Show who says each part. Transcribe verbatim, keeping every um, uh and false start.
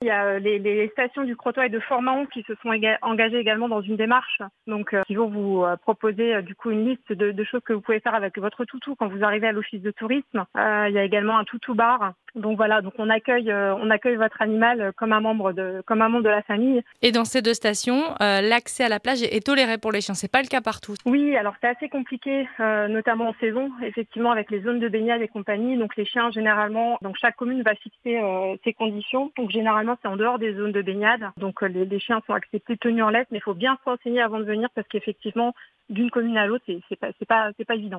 Speaker 1: Il y a euh, les, les stations du Crotoy et de Fort-Mahon qui se sont éga- engagées également dans une démarche, donc euh, qui vont vous euh, proposer euh, du coup une liste de, de choses que vous pouvez faire avec votre toutou quand vous arrivez à l'office de tourisme. Euh, il y a également un toutou bar. Donc voilà, donc on accueille, euh, on accueille votre animal comme un membre de, comme un membre de la famille.
Speaker 2: Et dans ces deux stations, euh, l'accès à la plage est, est toléré pour les chiens. C'est pas le cas partout.
Speaker 1: Oui, alors c'est assez compliqué, euh, notamment en saison, effectivement avec les zones de baignade et compagnie. Donc les chiens généralement, donc chaque commune va fixer euh, ses conditions. Donc généralement c'est en dehors des zones de baignade. Donc euh, les, les chiens sont acceptés tenus en laisse, mais il faut bien se renseigner avant de venir parce qu'effectivement d'une commune à l'autre c'est, c'est pas c'est pas c'est pas évident.